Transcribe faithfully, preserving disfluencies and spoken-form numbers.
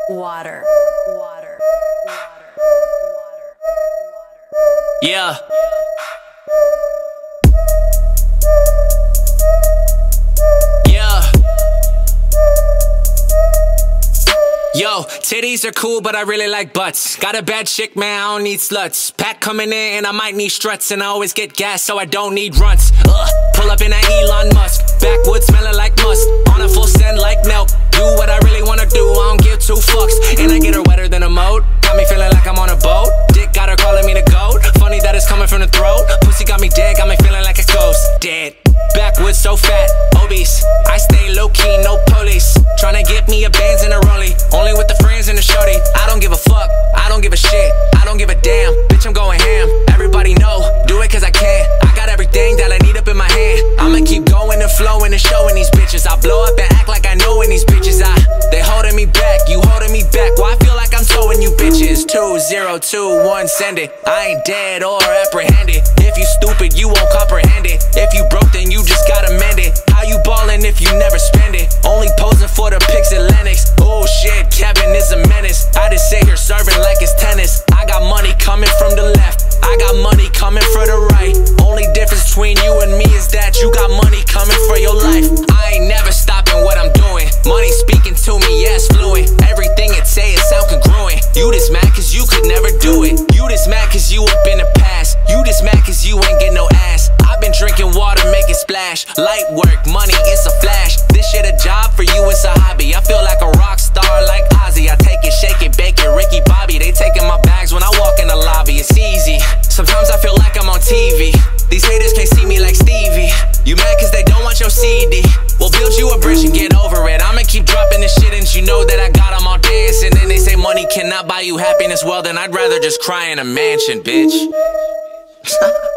Water. Water. Water. Yeah. Yeah. Yo, titties are cool, but I really like butts. Got a bad chick, man, I don't need sluts. Pack coming in, and I might need struts. And I always get gas, so I don't need runts. Ugh, pull up in that Elon Musk. Backwoods smelling like must. On a full send like milk. Do what I really wanna do, I don't give two fucks. And I get her wetter than a moat. Got me feeling like I'm on a boat. Dick got her calling me the goat. Funny that it's coming from the throat. Pussy got me dead, got me feeling like a ghost. Dead. Backwoods so fat, obese. I stay low-key, no police. Tryna get me a Benz and a rollie. Only with the friends and the shorty. I don't give a fuck, I don't give a shit. I don't give a damn, bitch I'm going ham. Everybody know, do it cause I can. I got everything that I need up in my hand. I'ma keep going and flowing and showing these bitches. I blow up and act like I know in these bitches. I, they holding me back, you holding me back. Why I feel like I'm towing you bitches. Two, zero, two, one, send it. I ain't dead or apprehended. If you stupid, you won't comprehend it. If you broke, then you just gotta mend it. How you ballin' if you never spend it? Only posing for the pics at Lennox. Oh shit, Kevin is a menace. I just sit here serving like it's tennis. I got money coming from the left, I got money coming for the right. Only difference between you and me is that you got money coming for your life. I ain't never stopping what I'm doing. Money speaking to me, yes, fluent. Everything it say, it sound congruent. You just mad cause you could never do it. You just mad cause you up in the past. You just mad cause you ain't get no ass. I've been drinking water, make it splash. Light work, money, it's a flash. This shit a job, for you it's a hobby. I feel like a rock star like Ozzy. I take it, shake it, bake it, Ricky Bobby. They taking my bags when I walk in the lobby. It's easy. Sometimes I feel like I'm on T V. These haters can't see me like Stevie. You mad cause they don't want your C D. We'll build you a bridge and get over it. I'ma keep dropping this shit and you know that I got them all dancing. And they say money cannot buy you happiness. Well then I'd rather just cry in a mansion, bitch.